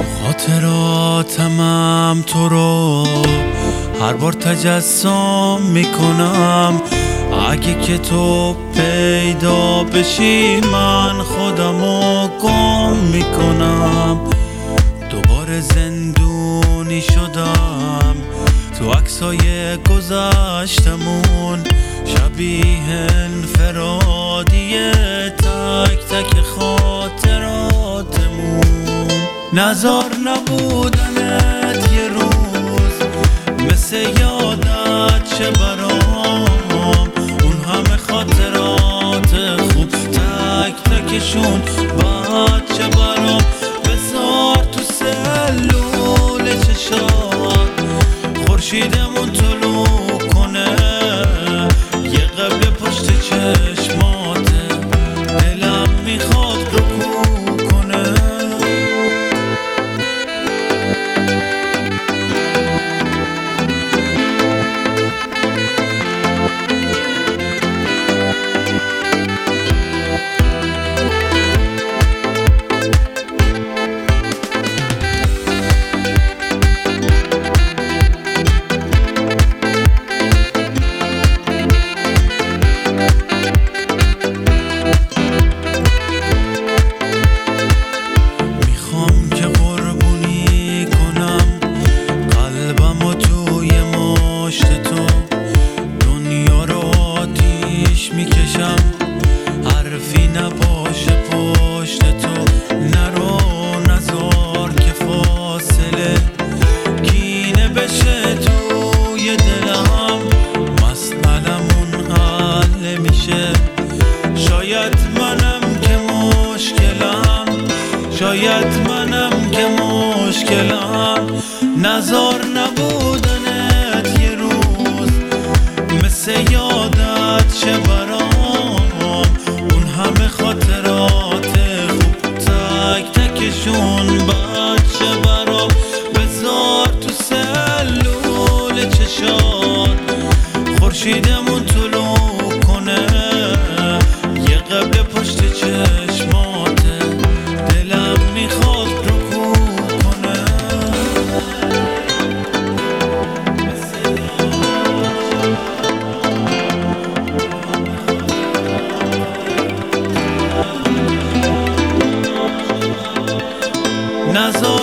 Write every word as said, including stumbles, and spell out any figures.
خاطراتمم تو رو هر بار تجسم میکنم. اگه که تو پیدا بشی من خودمو گم میکنم. دوباره زندونی شدم تو عکسای گذشتمون، شبیه انفرادی تک تک خاطراتمون. نزار نبودنت یه روز مثل یادت چه برام، اون همه خاطرات خوب تک تکشون بعد چه برام. بذار تو سلول چشات خورشیدمون طلوع کنه، یه قبل پشت چشماته دلم میخواد رکوع کنه. حرفی نباشه پشت تو، نرو نزار که فاصله کینه بشه توی دلم. مسئلمون حل میشه، شاید منم که مشکلم، شاید منم که مشکلم. نزار نبودنت یه روز مثل یادت چه برام، اون همه خاطرات خوب تک تکشون بعد چه برام. بذار تو سلول چشات خورشیدمون طلوع کنه، یه قبل پشت چشماته دلم میخواد رکوع کنه. نزار